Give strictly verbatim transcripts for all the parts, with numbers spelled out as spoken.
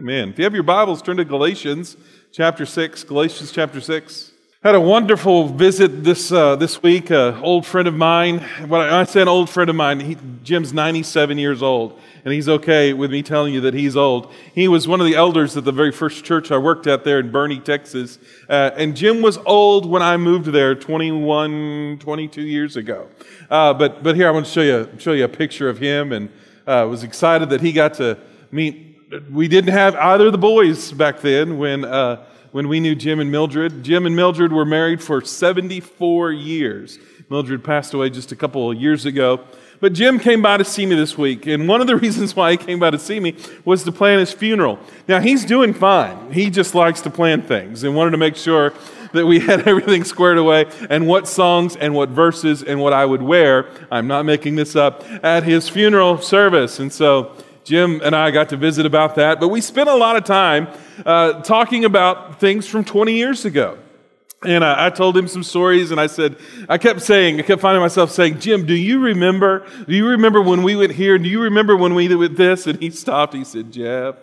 Amen. If you have your Bibles, turn to Galatians chapter six. Galatians chapter six. Had a wonderful visit this uh, this week. An old friend of mine. When I say an old friend of mine, he, Jim's ninety-seven years old, and he's okay with me telling you that he's old. He was one of the elders at the very first church I worked at there in Boerne, Texas. Uh, and Jim was old when I moved there twenty-one, twenty-two years ago. Uh, but but here I want to show you show you a picture of him, and uh, was excited that he got to meet. We didn't have either of the boys back then when uh, when we knew Jim and Mildred. Jim and Mildred were married for seventy-four years. Mildred passed away just a couple of years ago. But Jim came by to see me this week, and one of the reasons why he came by to see me was to plan his funeral. Now, he's doing fine. He just likes to plan things and wanted to make sure that we had everything squared away and what songs and what verses and what I would wear, I'm not making this up, at his funeral service. And so Jim and I got to visit about that, but we spent a lot of time uh, talking about things from twenty years ago. And uh, I told him some stories, and I said, I kept saying, I kept finding myself saying, Jim, do you remember? Do you remember when we went here? Do you remember when we did this? And he stopped. He said, Jeff,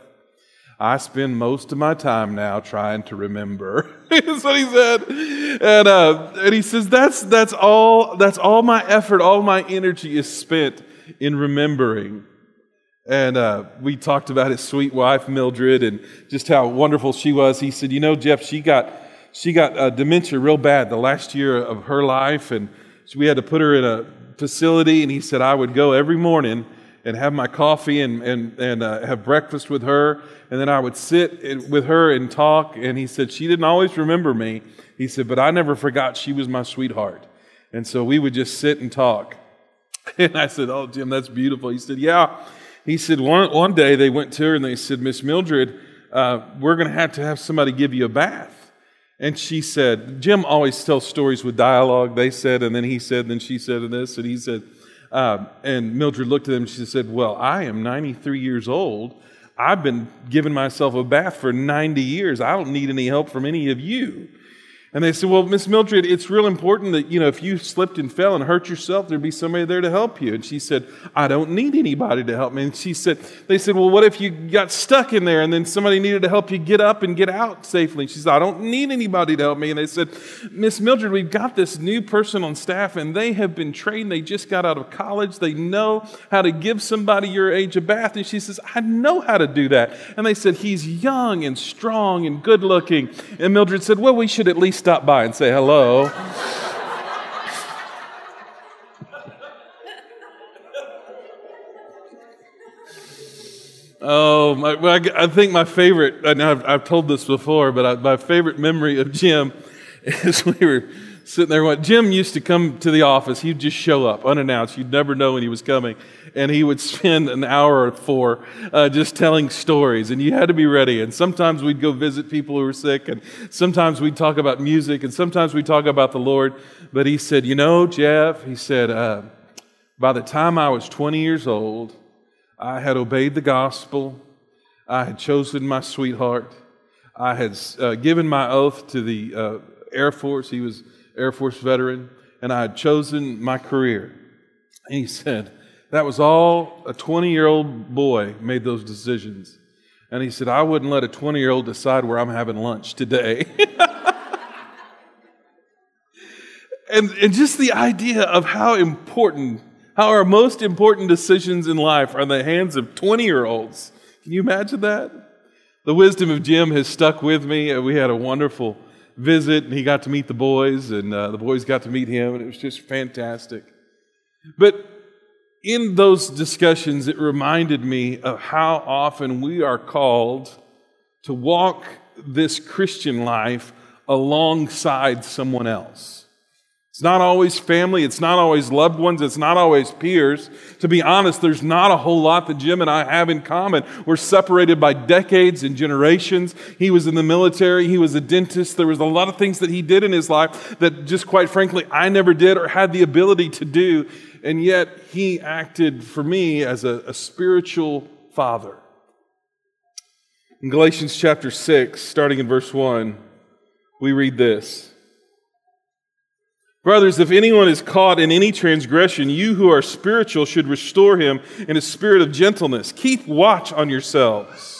I spend most of my time now trying to remember. That's what he said. And uh, and he says, that's that's all. That's all my effort, all my energy is spent in remembering. And uh, we talked about his sweet wife, Mildred, and just how wonderful she was. He said, you know, Jeff, she got she got uh, dementia real bad the last year of her life, and so we had to put her in a facility. And he said, I would go every morning and have my coffee and and and uh, have breakfast with her, and then I would sit with her and talk. And he said, she didn't always remember me. He said, but I never forgot she was my sweetheart. And so we would just sit and talk. And I said, oh, Jim, that's beautiful. He said, yeah. He said one one day they went to her and they said, Miss Mildred, uh, we're going to have to have somebody give you a bath. And she said, Jim always tells stories with dialogue. They said, and then he said, and then she said, and this, and he said, uh, and Mildred looked at him and she said, well, I am ninety-three years old. I've been giving myself a bath for ninety years. I don't need any help from any of you. And they said, well, Miss Mildred, it's real important that, you know, if you slipped and fell and hurt yourself, there'd be somebody there to help you. And she said, I don't need anybody to help me. And she said, they said, well, what if you got stuck in there and then somebody needed to help you get up and get out safely? She said, I don't need anybody to help me. And they said, Miss Mildred, we've got this new person on staff and they have been trained. They just got out of college. They know how to give somebody your age a bath. And she says, I know how to do that. And they said, he's young and strong and good looking. And Mildred said, well, we should at least stop by and say hello. Oh, my, I think my favorite, and I've, I've told this before, but I, my favorite memory of Jim is we were sitting there. Jim used to come to the office. He'd just show up unannounced. You'd never know when he was coming. And he would spend an hour or four uh, just telling stories. And you had to be ready. And sometimes we'd go visit people who were sick. And sometimes we'd talk about music. And sometimes we'd talk about the Lord. But he said, you know, Jeff, he said, uh, by the time I was twenty years old, I had obeyed the gospel. I had chosen my sweetheart. I had uh, given my oath to the uh, Air Force. He was Air Force veteran. And I had chosen my career. And he said, that was all a twenty-year-old boy made those decisions. And he said, I wouldn't let a twenty-year-old decide where I'm having lunch today. and, and just the idea of how important, how our most important decisions in life are in the hands of twenty-year-olds. Can you imagine that? The wisdom of Jim has stuck with me. We had a wonderful visit, and he got to meet the boys, and uh, the boys got to meet him, and it was just fantastic. But in those discussions, it reminded me of how often we are called to walk this Christian life alongside someone else. It's not always family, it's not always loved ones, it's not always peers. To be honest, there's not a whole lot that Jim and I have in common. We're separated by decades and generations. He was in the military, he was a dentist. There was a lot of things that he did in his life that just quite frankly I never did or had the ability to do. And yet he acted for me as a, a spiritual father. In Galatians chapter six, starting in verse one, we read this. Brothers, if anyone is caught in any transgression, you who are spiritual should restore him in a spirit of gentleness. Keep watch on yourselves,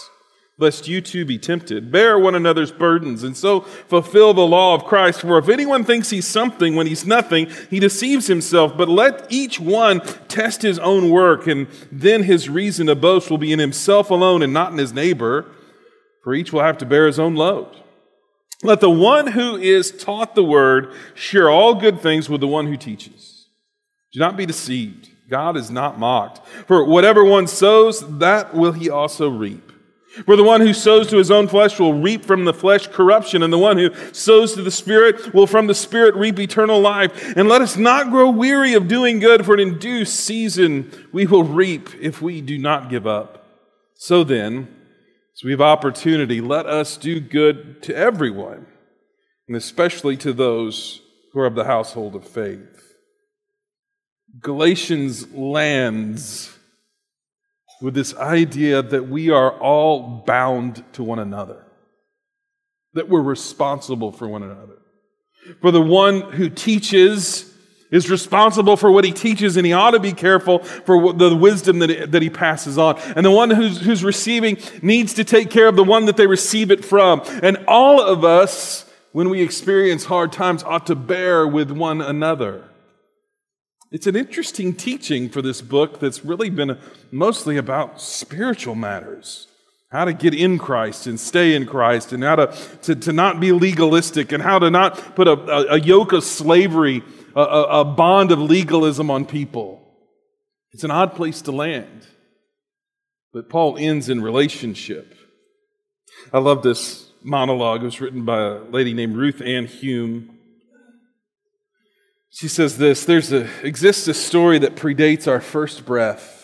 lest you too be tempted. Bear one another's burdens, and so fulfill the law of Christ. For if anyone thinks he's something when he's nothing, he deceives himself. But let each one test his own work, and then his reason to boast will be in himself alone and not in his neighbor, for each will have to bear his own load. Let the one who is taught the word share all good things with the one who teaches. Do not be deceived. God is not mocked. For whatever one sows, that will he also reap. For the one who sows to his own flesh will reap from the flesh corruption, and the one who sows to the Spirit will from the Spirit reap eternal life. And let us not grow weary of doing good, for in due season we will reap if we do not give up. So then, as we have opportunity, let us do good to everyone, and especially to those who are of the household of faith. Galatians lands with this idea that we are all bound to one another, that we're responsible for one another. For the one who teaches is responsible for what he teaches, and he ought to be careful for the wisdom that, it, that he passes on. And the one who's, who's receiving needs to take care of the one that they receive it from. And all of us, when we experience hard times, ought to bear with one another. It's an interesting teaching for this book that's really been mostly about spiritual matters. How to get in Christ and stay in Christ, and how to, to, to not be legalistic, and how to not put a, a, a yoke of slavery, a, a, a bond of legalism on people. It's an odd place to land. But Paul ends in relationship. I love this monologue. It was written by a lady named Ruth Ann Hume. She says this: There's a, exists a story that predates our first breath.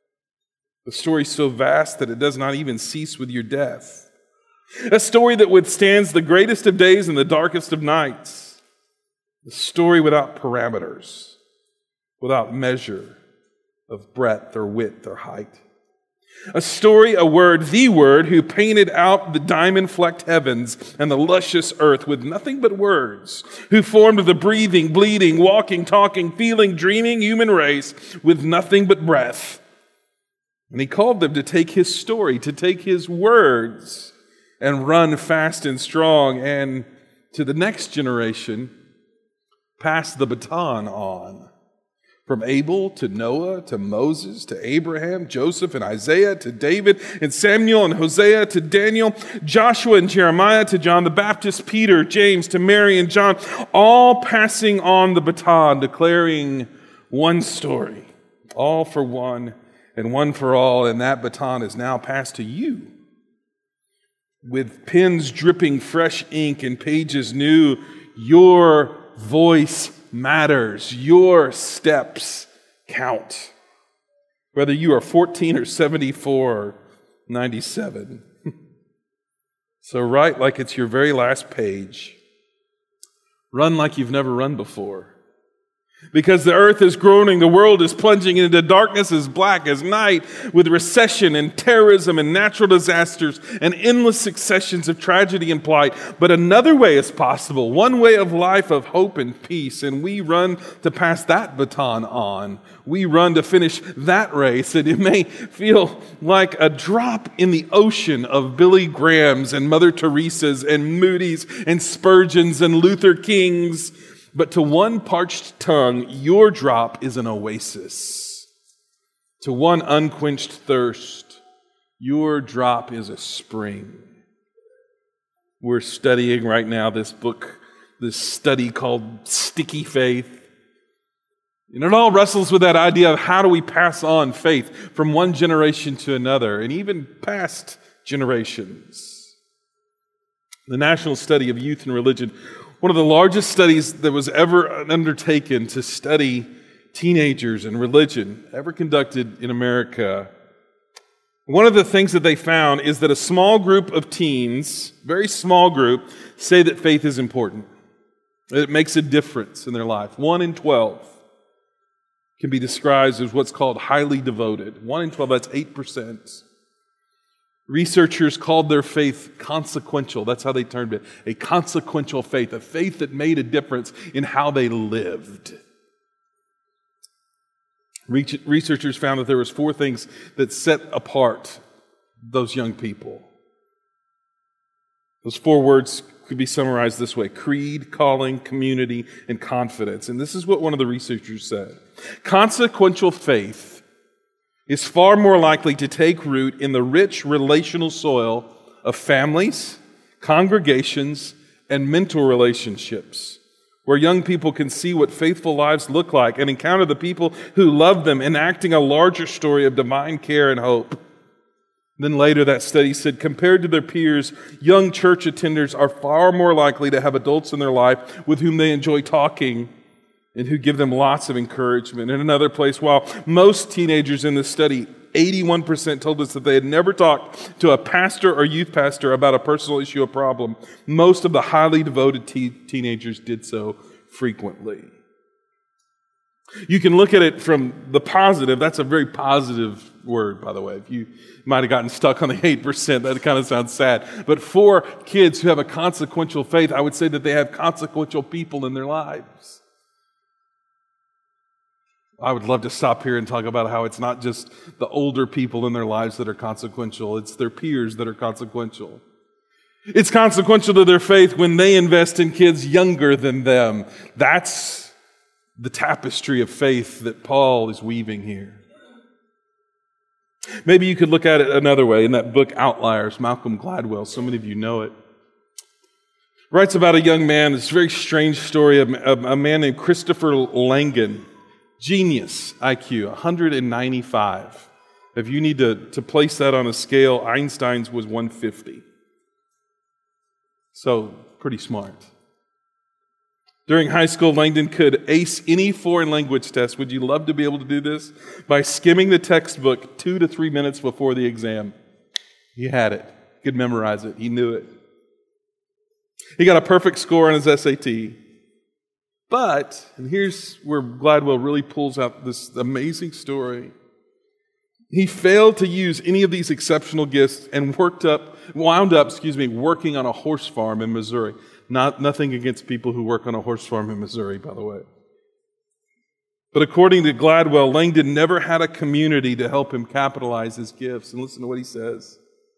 A story so vast that it does not even cease with your death. A story that withstands the greatest of days and the darkest of nights. A story without parameters, without measure of breadth or width or height. A story, a word, the Word, who painted out the diamond-flecked heavens and the luscious earth with nothing but words, who formed the breathing, bleeding, walking, talking, feeling, dreaming human race with nothing but breath. And he called them to take his story, to take his words, and run fast and strong, and to the next generation, pass the baton on. From Abel to Noah to Moses to Abraham, Joseph and Isaiah to David and Samuel and Hosea to Daniel, Joshua and Jeremiah to John the Baptist, Peter, James to Mary and John, all passing on the baton, declaring one story, all for one and one for all, and that baton is now passed to you. With pens dripping fresh ink and pages new, your voice matters. Your steps count. Whether you are fourteen or seventy-four or ninety-seven. So write like it's your very last page. Run like you've never run before. Because the earth is groaning, the world is plunging into darkness as black as night, with recession and terrorism and natural disasters and endless successions of tragedy and plight. But another way is possible, one way of life of hope and peace, and we run to pass that baton on. We run to finish that race, and it may feel like a drop in the ocean of Billy Grahams and Mother Teresa's and Moody's and Spurgeon's and Luther King's. But to one parched tongue, your drop is an oasis. To one unquenched thirst, your drop is a spring. We're studying right now this book, this study called Sticky Faith. And it all wrestles with that idea of how do we pass on faith from one generation to another, and even past generations. The National Study of Youth and Religion, one of the largest studies that was ever undertaken to study teenagers and religion ever conducted in America. One of the things that they found is that a small group of teens, very small group, say that faith is important. It makes a difference in their life. One in twelve can be described as what's called highly devoted. One in twelve, that's eight percent. Researchers called their faith consequential. That's how they termed it. A consequential faith, a faith that made a difference in how they lived. Researchers found that there was four things that set apart those young people. Those four words could be summarized this way: creed, calling, community, and confidence. And this is what one of the researchers said. Consequential faith is far more likely to take root in the rich relational soil of families, congregations, and mentor relationships, where young people can see what faithful lives look like and encounter the people who love them, enacting a larger story of divine care and hope. Then later, that study said, compared to their peers, young church attenders are far more likely to have adults in their life with whom they enjoy talking and who give them lots of encouragement. In another place, while most teenagers in this study, eighty-one percent told us that they had never talked to a pastor or youth pastor about a personal issue or problem, most of the highly devoted te- teenagers did so frequently. You can look at it from the positive. That's a very positive word, by the way. If you might have gotten stuck on the eight percent, that kind of sounds sad. But for kids who have a consequential faith, I would say that they have consequential people in their lives. I would love to stop here and talk about how it's not just the older people in their lives that are consequential. It's their peers that are consequential. It's consequential to their faith when they invest in kids younger than them. That's the tapestry of faith that Paul is weaving here. Maybe you could look at it another way. In that book, Outliers, Malcolm Gladwell, so many of you know it, writes about a young man, this very strange story of a man named Christopher Langan. Genius I Q, one hundred ninety-five. If you need to, to place that on a scale, Einstein's was one hundred fifty. So, pretty smart. During high school, Langdon could ace any foreign language test. Would you love to be able to do this? By skimming the textbook two to three minutes before the exam. He had it. He could memorize it. He knew it. He got a perfect score on his S A T. But, and here's where Gladwell really pulls out this amazing story. He failed to use any of these exceptional gifts and worked up, wound up, excuse me, working on a horse farm in Missouri. Not nothing against people who work on a horse farm in Missouri, by the way. But according to Gladwell, Langdon never had a community to help him capitalize his gifts. And listen to what he says.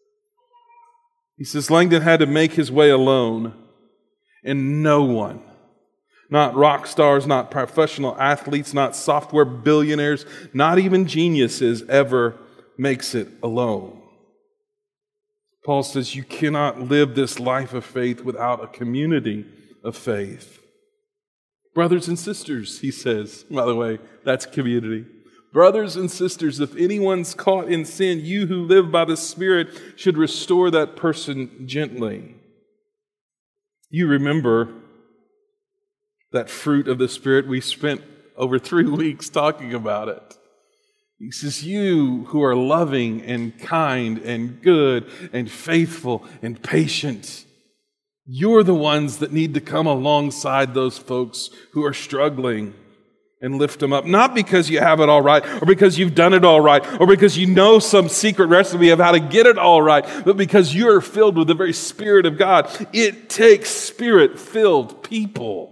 He says Langdon had to make his way alone, and no one, not rock stars, not professional athletes, not software billionaires, not even geniuses ever makes it alone. Paul says you cannot live this life of faith without a community of faith. Brothers and sisters, he says, by the way, that's community. Brothers and sisters, if anyone's caught in sin, you who live by the Spirit should restore that person gently. You remember that fruit of the Spirit. We spent over three weeks talking about it. He says, you who are loving and kind and good and faithful and patient, you're the ones that need to come alongside those folks who are struggling and lift them up. Not because you have it all right, or because you've done it all right, or because you know some secret recipe of how to get it all right, but because you're filled with the very Spirit of God. It takes Spirit-filled people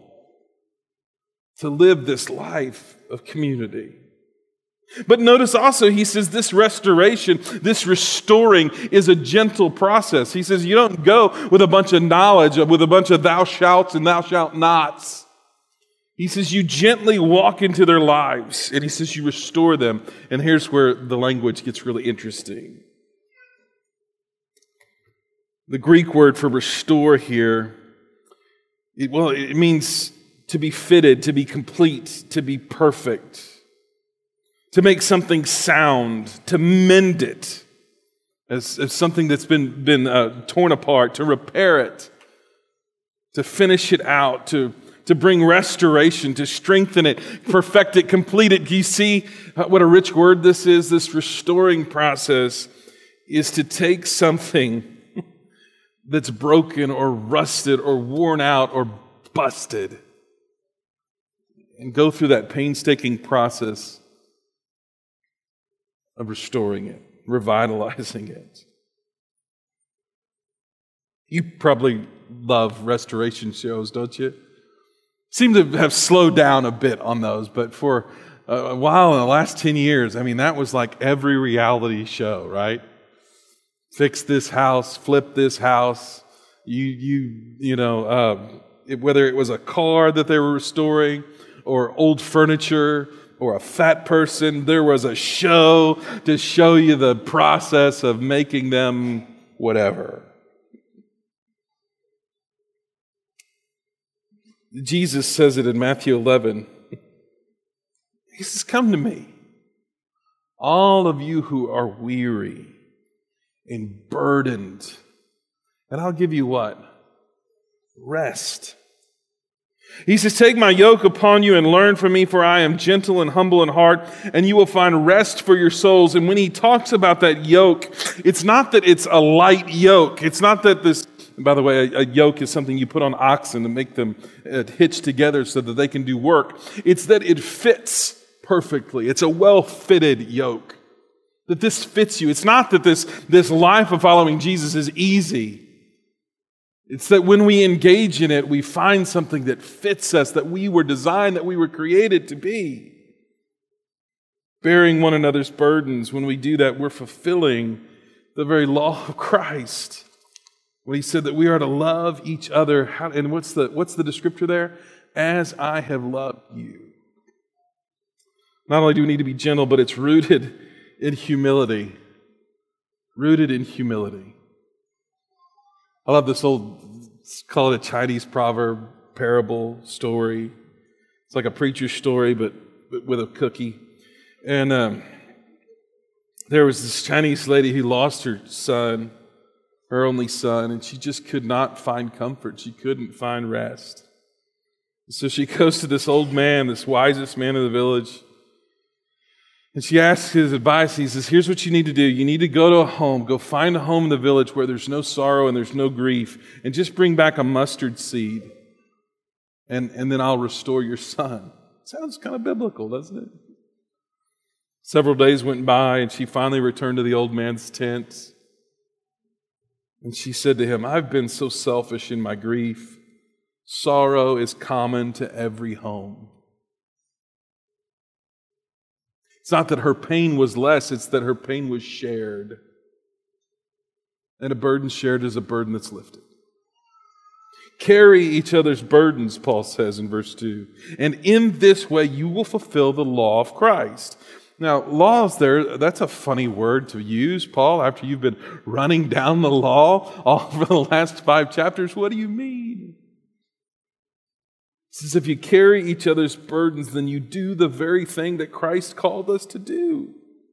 to live this life of community. But notice also, he says this restoration, this restoring is a gentle process. He says you don't go with a bunch of knowledge, with a bunch of thou shalt and thou shalt nots. He says you gently walk into their lives, and he says you restore them. And here's where the language gets really interesting. The Greek word for restore here, it, well, it means to be fitted, to be complete, to be perfect, to make something sound, to mend it as, as something that's been, been uh, torn apart, to repair it, to finish it out, to, to bring restoration, to strengthen it, perfect it, complete it. Do you see what a rich word this is? This restoring process is to take something that's broken or rusted or worn out or busted and go through that painstaking process of restoring it, revitalizing it. You probably love restoration shows, don't you? Seem to have slowed down a bit on those, but for a while in the last ten years, I mean, that was like every reality show, right? Fix this house, flip this house, You, you, you know, uh, it, whether it was a car that they were restoring or old furniture or a fat person, there was a show to show you the process of making them whatever. Jesus says it in Matthew eleven. He says, "Come to me, all of you who are weary and burdened, and I'll give you what? Rest." He says, "Take my yoke upon you and learn from me, for I am gentle and humble in heart, and you will find rest for your souls." And when he talks about that yoke, it's not that it's a light yoke. It's not that this, by the way, a, a yoke is something you put on oxen to make them uh, hitch together so that they can do work. It's that it fits perfectly. It's a well-fitted yoke. That this fits you. It's not that this, this life of following Jesus is easy. It's that when we engage in it, we find something that fits us, that we were designed, that we were created to be. Bearing one another's burdens, when we do that, we're fulfilling the very law of Christ. When he said that we are to love each other, how, and what's the, what's the descriptor there? As I have loved you. Not only do we need to be gentle, but it's rooted in humility. Rooted in humility. I love this old, let's call it a Chinese proverb, parable, story. It's like a preacher's story, but, but with a cookie. And um, there was this Chinese lady who lost her son, her only son, and she just could not find comfort. She couldn't find rest. So she goes to this old man, this wisest man of the village, and she asks his advice. He says, "Here's what you need to do. You need to go to a home, go find a home in the village where there's no sorrow and there's no grief, and just bring back a mustard seed, and, and then I'll restore your son." Sounds kind of biblical, doesn't it? Several days went by, and she finally returned to the old man's tent. And she said to him, "I've been so selfish in my grief. Sorrow is common to every home." It's not that her pain was less, it's that her pain was shared. And a burden shared is a burden that's lifted. Carry each other's burdens, Paul says in verse two. And in this way you will fulfill the law of Christ. Now, laws there, that's a funny word to use, Paul, after you've been running down the law all for the last five chapters. What do you mean? It says if you carry each other's burdens, then you do the very thing that Christ called us to do.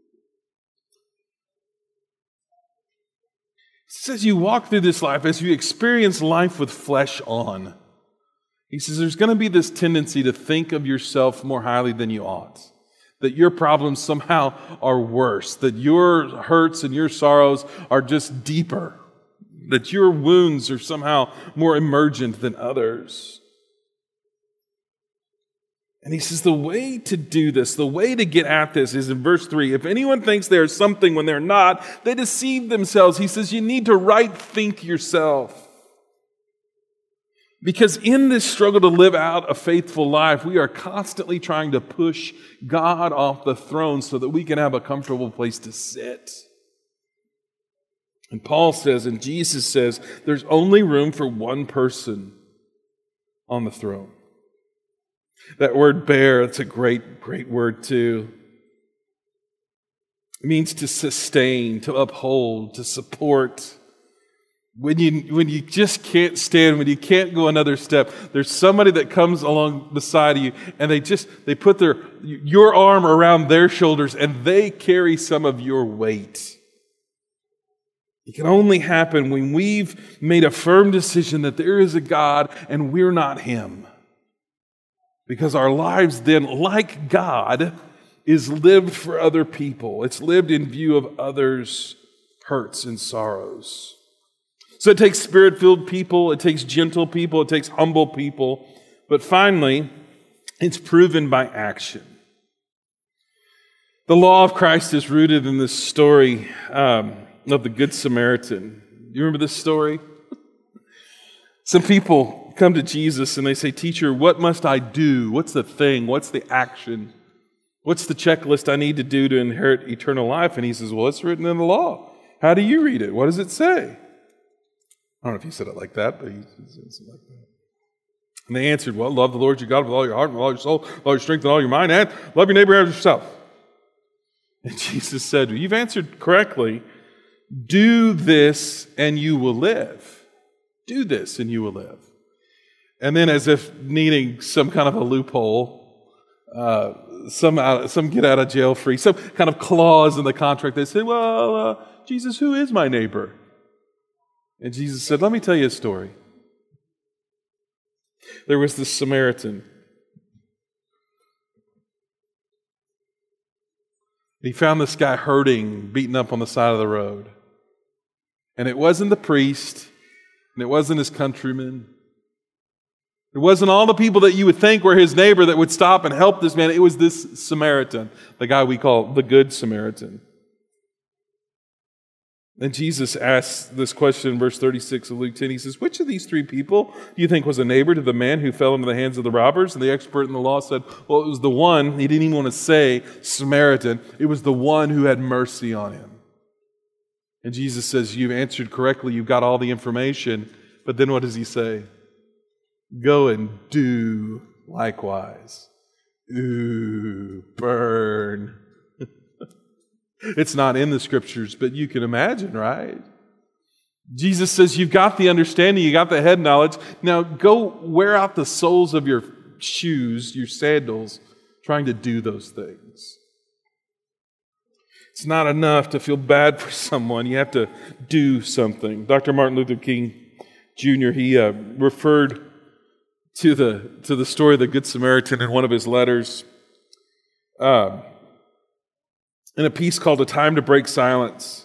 It says you walk through this life as you experience life with flesh on. He says there's going to be this tendency to think of yourself more highly than you ought. That your problems somehow are worse. That your hurts and your sorrows are just deeper. That your wounds are somehow more emergent than others. And he says the way to do this, the way to get at this is in verse three. If anyone thinks they are something when they're not, they deceive themselves. He says you need to right think yourself. Because in this struggle to live out a faithful life, we are constantly trying to push God off the throne so that we can have a comfortable place to sit. And Paul says, and Jesus says, there's only room for one person on the throne. That word bear, that's a great, great word too. It means to sustain, to uphold, to support. When you, when you just can't stand, when you can't go another step, there's somebody that comes along beside of you and they just, they put their, your arm around their shoulders and they carry some of your weight. It can only happen when we've made a firm decision that there is a God and we're not Him. Because our lives then, like God, is lived for other people. It's lived in view of others' hurts and sorrows. So it takes spirit-filled people, it takes gentle people, it takes humble people. But finally, it's proven by action. The law of Christ is rooted in this story um, of the Good Samaritan. You remember this story? Some people come to Jesus and they say, "Teacher, what must I do? What's the thing? What's the action? What's the checklist I need to do to inherit eternal life?" And he says, "Well, it's written in the law. How do you read it? What does it say?" I don't know if he said it like that, but he said it like that. And they answered, well, love the Lord your God with all your heart, with all your soul, with all your strength, and all your mind, and love your neighbor as yourself. And Jesus said, you've answered correctly. Do this and you will live. Do this and you will live. And then as if needing some kind of a loophole, uh, some out, some get out of jail free, some kind of clause in the contract, they say, well, uh, Jesus, who is my neighbor? And Jesus said, let me tell you a story. There was this Samaritan. He found this guy hurting, beaten up on the side of the road. And it wasn't the priest, and it wasn't his countrymen. It wasn't all the people that you would think were his neighbor that would stop and help this man. It was this Samaritan, the guy we call the Good Samaritan. And Jesus asks this question in verse thirty-six of Luke ten. He says, which of these three people do you think was a neighbor to the man who fell into the hands of the robbers? And the expert in the law said, well, it was the one, he didn't even want to say Samaritan, it was the one who had mercy on him. And Jesus says, you've answered correctly, you've got all the information. But then what does he say? Go and do likewise. Ooh, burn. It's not in the scriptures, but you can imagine, right? Jesus says, you've got the understanding, you got the head knowledge. Now go wear out the soles of your shoes, your sandals, trying to do those things. It's not enough to feel bad for someone. You have to do something. Doctor Martin Luther King Junior, he uh, referred to the, to the story of the Good Samaritan in one of his letters. Uh, in a piece called A Time to Break Silence.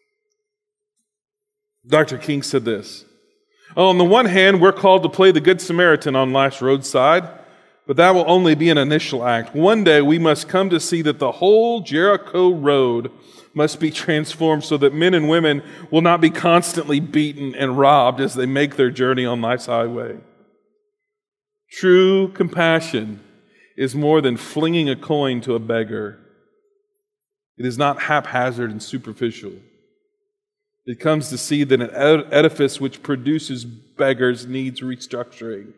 Doctor King said this, oh, on the one hand, we're called to play the Good Samaritan on life's roadside, but that will only be an initial act. One day we must come to see that the whole Jericho road must be transformed so that men and women will not be constantly beaten and robbed as they make their journey on life's highway. True compassion is more than flinging a coin to a beggar. It is not haphazard and superficial. It comes to see that an edifice which produces beggars needs restructuring.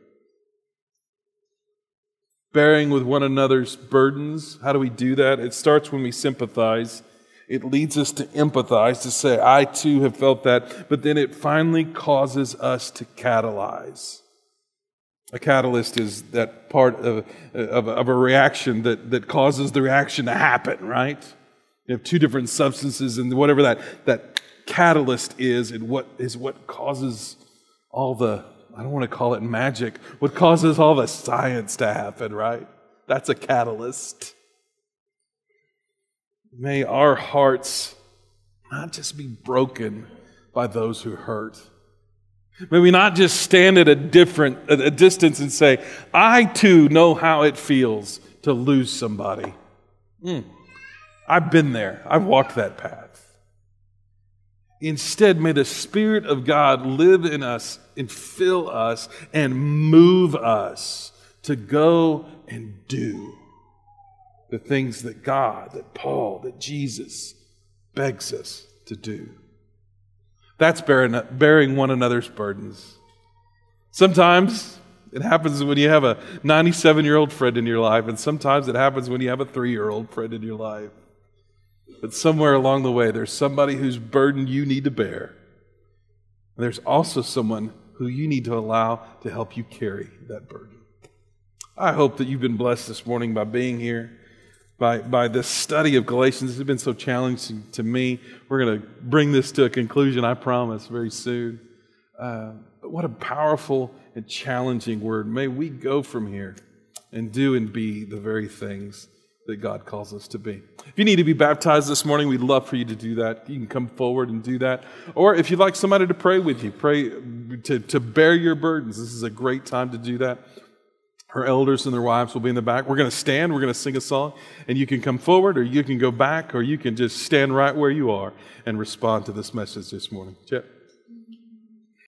Bearing with one another's burdens. How do we do that? It starts when we sympathize. It leads us to empathize, to say, I too have felt that. But then it finally causes us to catalyze. A catalyst is that part of, of, of a reaction that, that causes the reaction to happen, right? You have two different substances, and whatever that, that catalyst is, and what is what causes all the, I don't want to call it magic, what causes all the science to happen, right? That's a catalyst. May our hearts not just be broken by those who hurt. May we not just stand at a different at a distance and say, I too know how it feels to lose somebody. Mm. I've been there. I've walked that path. Instead, may the Spirit of God live in us and fill us and move us to go and do the things that God, that Paul, that Jesus begs us to do. That's bearing, bearing one another's burdens. Sometimes it happens when you have a ninety-seven-year-old friend in your life, and sometimes it happens when you have a three-year-old friend in your life. But somewhere along the way, there's somebody whose burden you need to bear. And there's also someone who you need to allow to help you carry that burden. I hope that you've been blessed this morning by being here, by, by this study of Galatians. This has been so challenging to me. We're going to bring this to a conclusion, I promise, very soon. Uh, but what a powerful and challenging word. May we go from here and do and be the very things that God calls us to be. If you need to be baptized this morning, we'd love for you to do that. You can come forward and do that. Or if you'd like somebody to pray with you, pray to, to bear your burdens, this is a great time to do that. Her elders and their wives will be in the back. We're going to stand, we're going to sing a song, and you can come forward, or you can go back, or you can just stand right where you are and respond to this message this morning. Chip.